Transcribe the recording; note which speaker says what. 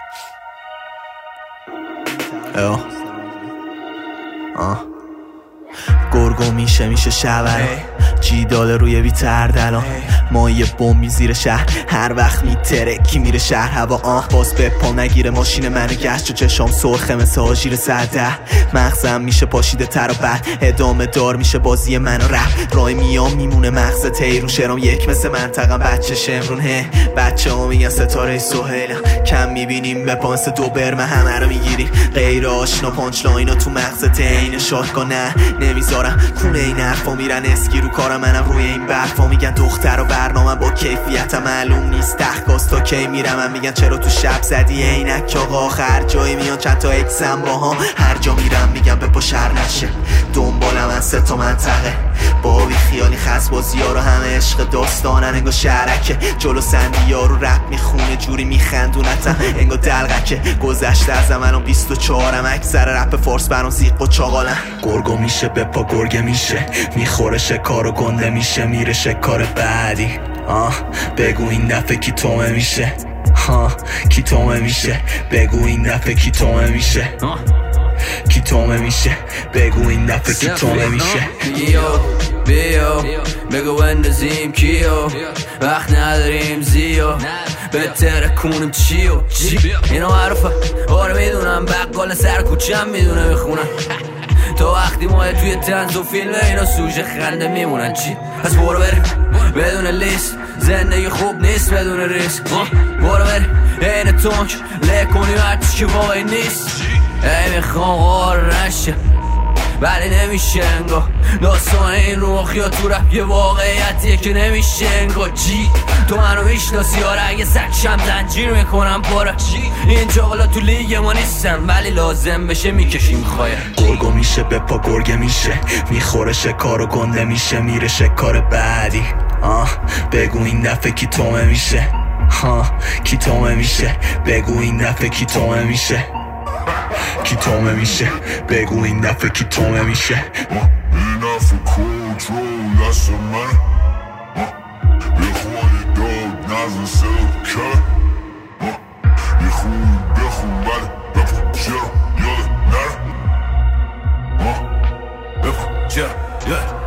Speaker 1: گرگو میشه شبرا جیدال روی بی‌تردلان ما یه بومی زیر شهر هر وقت میترکی میره شهر هوا باز به پا نگیره ماشین منو گشت و چشام سرخه مثل آژیر سرده مغزم میشه پاشیده تر و بعد ادامه دار میشه بازی من و رپ رای میام میمونه مغز تیرون شرام یک مثل منطقم بچه شمرون بچه ها میگن ستاره سهیلم کم میبینیم به پانس دو برمه همه رو میگیریم غیر آشنا پانچ لاینا تو مغز تین شاتگاه نه نمیذارم کونه این حرفا میرن اسکی رو کارم منم روی این برفا میگن دختر و برنامه با کیفیتم معلوم نیست تحقاست تا کی میرم من میگن چرا تو شب زدی عینک آقا آخر جایی میان چند تا اکسم با ها هر جا میرم میگم به پا شر نشه دنبالم من 3 تا منطقه با بی خیالی خس بازی ها رو همه عشق داستانن انگار شهرکه جلو سندی ها رو رپ میخونه جوری میخندونتم انگار دلغکه گذشته ازم الان 24م اکثر رپ فارس برام زیق و چاقالم گرگو میشه به پا گرگه میشه میخوره شکار و گنده میشه میره شکار بعدی بگو این دفعه کی تومه میشه کی تومه میشه بگو این دفعه کی تومه میشه کی تومه میشه بگو این دفعه کی تومه میشه
Speaker 2: بیو بگو اندازیم کیو وقت نداریم زیو بهتره کنیم چیو اینو معروفه آره میدونم بقال سر کوچم میدونه میخونم تا وقتی ما توی تنز و فیلم اینا سوژه خنده میمونن چی پس برو بریم بدون لیست زندگی خوب نیست بدون ریسک برو بریم این تونک لکنیم هرچی که واقعی نیست ای میخوام غار نشه ولی نمیشه انگار داستان این رو مخیا تو رپ یه واقعیتیه که نمیشه انگار جی تو منو میشناسی آره اگه سکشم زنجیر میکنم پاره این جاغلا تو لیگ ما نیستن ولی لازم بشه میکشیم خواهی
Speaker 1: گرگو میشه به پا گرگه میشه میخوره شکار و گنده میشه میره شکار بعدی بگو این دفعه کی تومه میشه کی تومه میشه بگو این دفعه کی تومه میشه کی تومه میشه بگو این دفعه کی تومه میشه
Speaker 3: این دفعه کنترل دست من یه خواهی داد نزن سلب کرد یه خوبی بخون ولی بپا چرا یاد نره بپا چرا یاد